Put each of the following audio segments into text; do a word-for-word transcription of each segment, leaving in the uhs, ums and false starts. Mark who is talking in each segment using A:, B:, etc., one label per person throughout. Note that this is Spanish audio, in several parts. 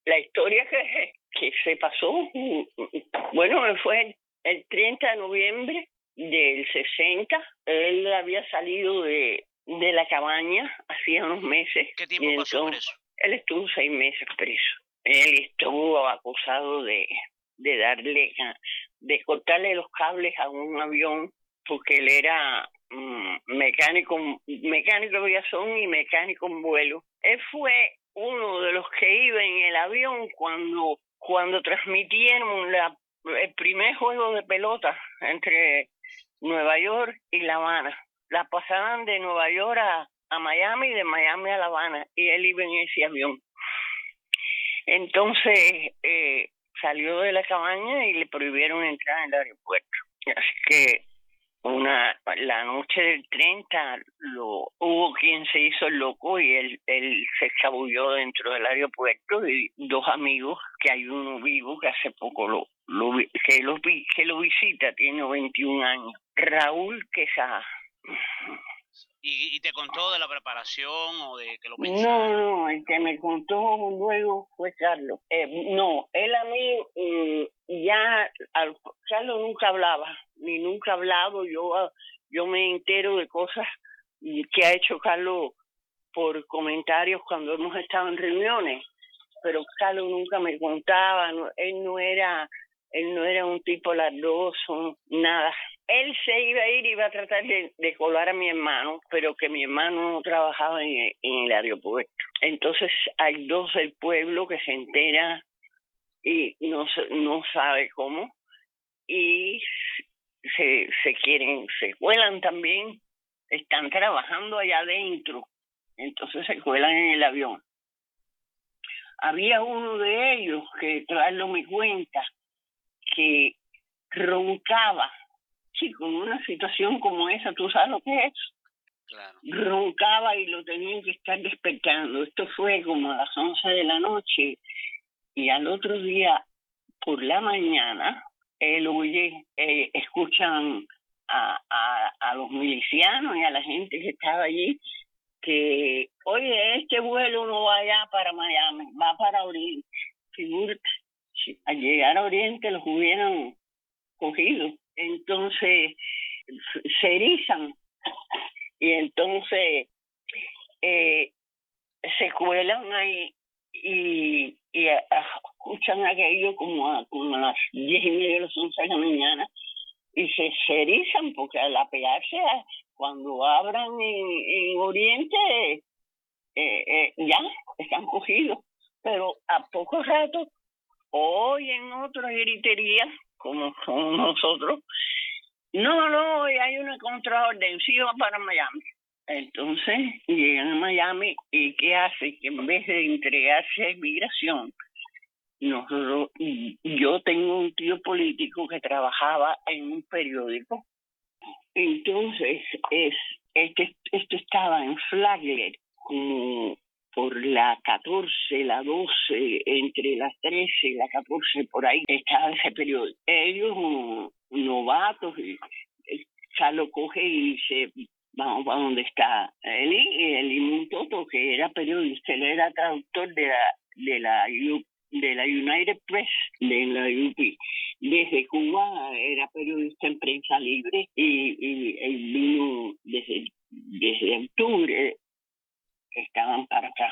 A: la historia que, que se pasó, bueno, fue el, el treinta de noviembre del sesenta. Él había salido de, de la cabaña hacía unos meses.
B: ¿Qué tiempo pasó preso?
A: Él estuvo seis meses preso. Él estuvo acusado de, de darle, de cortarle los cables a un avión, porque él era um, mecánico, mecánico de aviación y mecánico en vuelo. Él fue uno de los que iba en el avión cuando, cuando transmitieron la, el primer juego de pelota entre Nueva York y La Habana. La pasaban de Nueva York a, a Miami y de Miami a La Habana, y él iba en ese avión. Entonces eh, salió de la cabaña y le prohibieron entrar en el aeropuerto. Así que una la noche del treinta lo, hubo quien se hizo el loco y él, él se escabulló dentro del aeropuerto, y dos amigos, que hay uno vivo que hace poco lo, lo que, lo, que lo visita, tiene veintiún años, Raúl Quesada.
B: ¿Y, ¿Y te contó de la preparación o de que lo
A: pensaron? No, no, el que me contó luego fue Carlos. Eh, no, él a mí mm, ya, al, Carlos nunca hablaba, ni nunca ha hablado. Yo, yo me entero de cosas que ha hecho Carlos por comentarios cuando hemos estado en reuniones, pero Carlos nunca me contaba. No, él no era, él no era un tipo lardoso, nada. Él se iba a ir y iba a tratar de, de colar a mi hermano, pero que mi hermano no trabajaba en, en el aeropuerto. Entonces hay dos del pueblo que se entera y no, no sabe cómo, y se, se quieren, se cuelan también, están trabajando allá adentro, entonces se cuelan en el avión. Había uno de ellos que, Carlos me cuenta, que roncaba. Sí, con una situación como esa, ¿tú sabes lo que es?
B: Claro.
A: Roncaba y lo tenían que estar despertando. Esto fue como a las once de la noche, y al otro día, por la mañana, él oye, eh, escuchan a, a, a los milicianos y a la gente que estaba allí que, oye, este vuelo no va allá para Miami, va para Oriente. Figúrate, si al llegar a Oriente los hubieran cogido. Entonces se erizan y entonces eh, se cuelan ahí y, y a, a, escuchan aquello como a, como a las diez y media de las once de la mañana, y se, se erizan porque al apearse a, cuando abran en, en Oriente eh, eh, ya están cogidos, pero a poco rato oyen otra gritería como somos nosotros. No, no, hay una contraorden, sí va para Miami. Entonces llegan a Miami, y ¿qué hace? Que en vez de entregarse a inmigración, nosotros, yo tengo un tío político que trabajaba en un periódico. Entonces es este, esto estaba en Flagler, como por la catorce, la doce, entre las trece y la catorce, por ahí estaba ese periódico. Ellos, novatos, ya lo coge y dice, vamos a donde está Eli, y Eli Montoto, que era periodista, él era traductor de la de la de la United Press, de la U P. Desde Cuba era periodista en Prensa Libre, y, y, y vino desde, desde octubre, estaban para acá.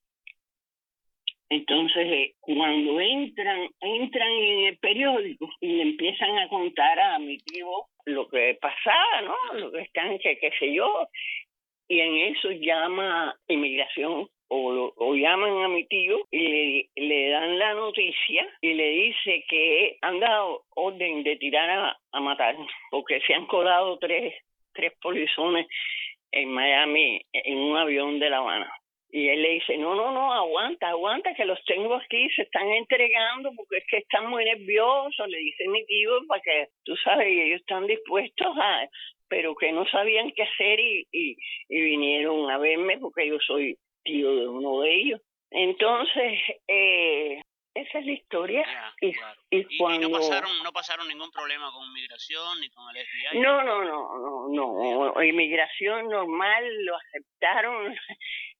A: Entonces, cuando entran, entran en el periódico y le empiezan a contar a mi tío lo que pasaba, ¿no? Lo que están, que qué sé yo, y en eso llama inmigración, o, o llaman a mi tío y le, le dan la noticia y le dice que han dado orden de tirar a, a matar, porque se han colado tres, tres polizones en Miami en un avión de La Habana. Y él le dice, no, no, no, aguanta, aguanta, que los tengo aquí, se están entregando porque es que están muy nerviosos, le dice mi tío, para que, tú sabes, ellos están dispuestos a, pero que no sabían qué hacer, y, y, y vinieron a verme porque yo soy tío de uno de ellos. Entonces, eh, esa es la historia.
B: Yeah,
A: y,
B: claro.
A: y,
B: y,
A: cuando...
B: y no pasaron no pasaron ningún problema con inmigración ni con el F B I.
A: No, no, no, no, no. Inmigración normal, lo aceptaron.